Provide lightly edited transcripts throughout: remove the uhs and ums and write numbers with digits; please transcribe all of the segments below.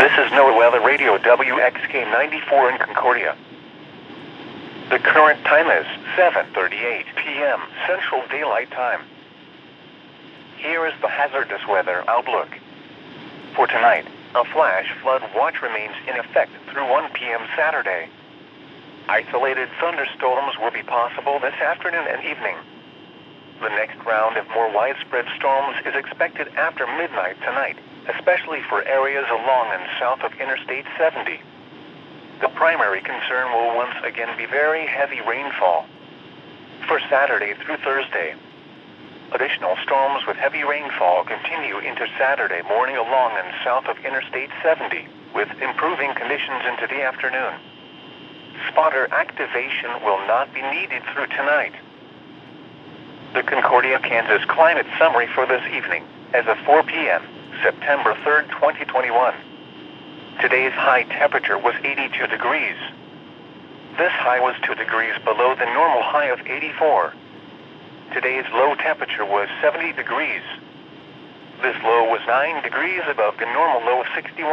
This is NOAA Weather Radio WXK 94 in Concordia. The current time is 7:38 p.m. Central Daylight Time. Here is the hazardous weather outlook. For tonight, a flash flood watch remains in effect through 1 p.m. Saturday. Isolated thunderstorms will be possible this afternoon and evening. The next round of more widespread storms is expected after midnight tonight, especially for areas along and south of Interstate 70. The primary concern will once again be very heavy rainfall. For Saturday through Thursday, additional storms with heavy rainfall continue into Saturday morning along and south of Interstate 70, with improving conditions into the afternoon. Spotter activation will not be needed through tonight. The Concordia, Kansas climate summary for this evening as of 4 p.m. September 3rd, 2021. Today's high temperature was 82 degrees. This high was 2 degrees below the normal high of 84. Today's low temperature was 70 degrees. This low was 9 degrees above the normal low of 61.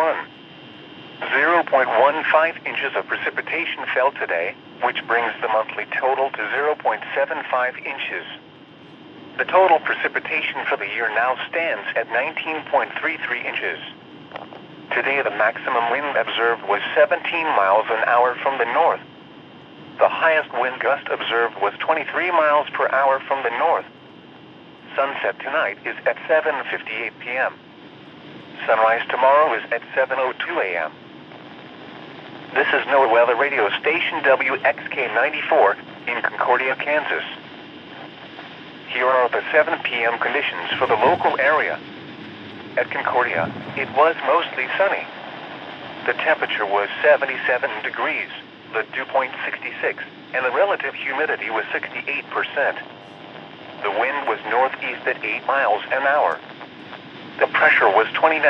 0.15 inches of precipitation fell today, which brings the monthly total to 0.75 inches. The total precipitation for the year now stands at 19.33 inches. Today, the maximum wind observed was 17 miles an hour from the north. The highest wind gust observed was 23 miles per hour from the north. Sunset tonight is at 7:58 p.m. Sunrise tomorrow is at 7:02 a.m. This is NOAA Weather Radio Station WXK 94 in Concordia, Kansas. Here are the 7 p.m. conditions for the local area. At Concordia, it was mostly sunny. The temperature was 77 degrees, the dew point 66, and the relative humidity was 68%. The wind was northeast at 8 miles an hour. The pressure was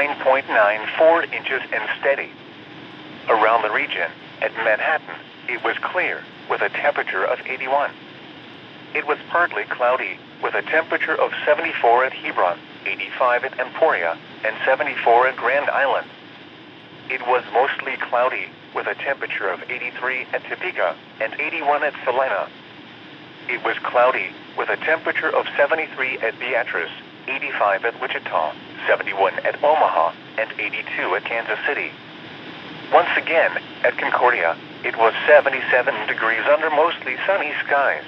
29.94 inches and steady. Around the region, at Manhattan, it was clear with a temperature of 81. It was partly cloudy, with a temperature of 74 at Hebron, 85 at Emporia, and 74 at Grand Island. It was mostly cloudy, with a temperature of 83 at Topeka and 81 at Salina. It was cloudy, with a temperature of 73 at Beatrice, 85 at Wichita, 71 at Omaha, and 82 at Kansas City. Once again, at Concordia, it was 77 degrees under mostly sunny skies.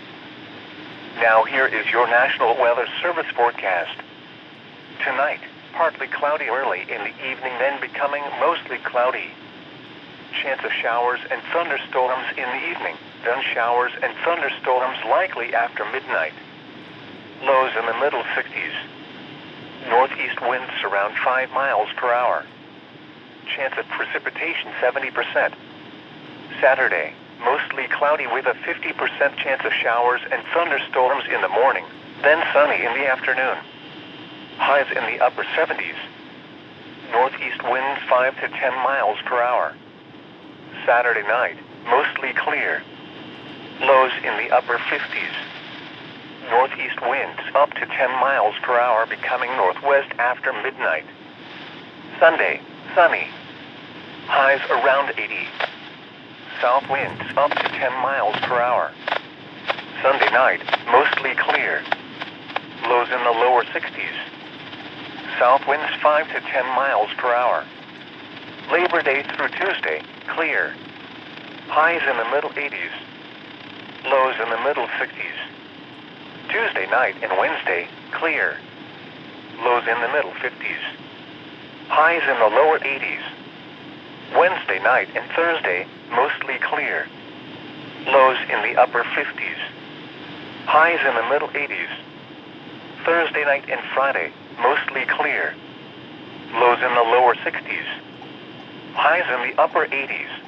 Now here is your National Weather Service forecast. Tonight, partly cloudy early in the evening, then becoming mostly cloudy. Chance of showers and thunderstorms in the evening, then showers and thunderstorms likely after midnight. Lows in the middle 60s. Northeast winds around 5 miles per hour. Chance of precipitation 70%. Saturday, mostly cloudy with a 50% chance of showers and thunderstorms in the morning, then sunny in the afternoon. Highs in the upper 70s. Northeast winds 5 to 10 miles per hour. Saturday night, mostly clear. Lows in the upper 50s. Northeast winds up to 10 miles per hour, becoming northwest after midnight. Sunday, sunny. Highs around 80. South winds up to 10 miles per hour. Sunday night, mostly clear. Lows in the lower 60s. South winds 5 to 10 miles per hour. Labor Day through Tuesday, clear. Highs in the middle 80s. Lows in the middle 60s. Tuesday night and Wednesday, clear. Lows in the middle 50s. Highs in the lower 80s. Wednesday night and Thursday, mostly clear. Lows in the upper 50s. Highs in the middle 80s. Thursday night and Friday, mostly clear. Lows in the lower 60s. Highs in the upper 80s.